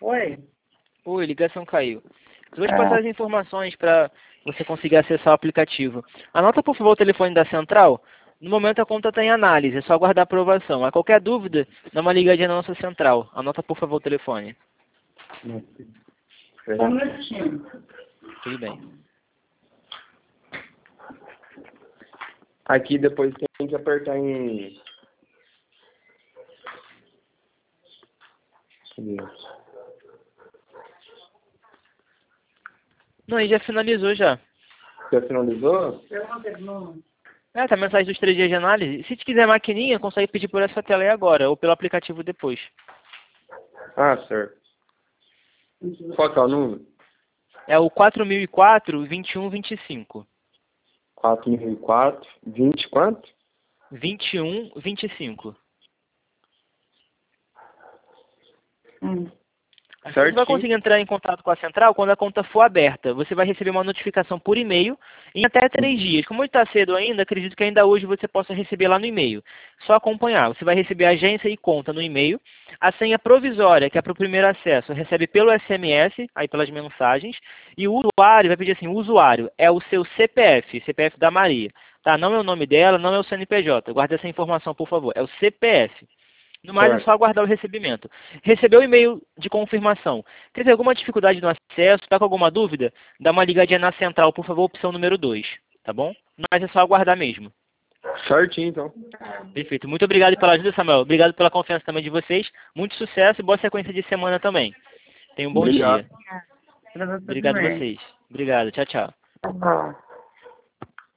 Oi. Oi, ligação caiu. Eu vou te passar as informações para você conseguir acessar o aplicativo. Anota, por favor, o telefone da central. No momento a conta está em análise, é só aguardar a aprovação. A qualquer dúvida, dá uma ligadinha na nossa central. Anota, por favor, o telefone. Só um minutinho. Tudo bem. Aqui depois tem que apertar em... Cadê? Não, aí já finalizou já. Já finalizou? Tá a mensagem dos 3 dias de análise. Se te quiser maquininha, consegue pedir por essa tela aí agora, ou pelo aplicativo depois. Ah, certo. Qual que é o número? É o 4004-2125. 4004, 20 quanto? 2125. Você Certinho. vai conseguir entrar em contato com a central quando a conta for aberta. Você vai receber uma notificação por e-mail em até 3 dias. Como está cedo ainda, acredito que ainda hoje você possa receber lá no e-mail. Só acompanhar. Você vai receber agência e conta no e-mail. A senha provisória, que é para o primeiro acesso, recebe pelo SMS, aí pelas mensagens. E o usuário, vai pedir assim, o usuário é o seu CPF, CPF da Maria. Tá? Não é o nome dela, não é o CNPJ. Guarde essa informação, por favor. É o CPF. No mais, é só aguardar o recebimento. Recebeu o e-mail de confirmação. Teve alguma dificuldade no acesso? Está com alguma dúvida? Dá uma ligadinha na central, por favor, opção número 2. Tá bom? Mas é só aguardar mesmo. Certinho, então. Perfeito. Muito obrigado pela ajuda, Samuel. Obrigado pela confiança também de vocês. Muito sucesso e boa sequência de semana também. Tenha um bom dia. Obrigado a vocês. Obrigado. Tchau, tchau.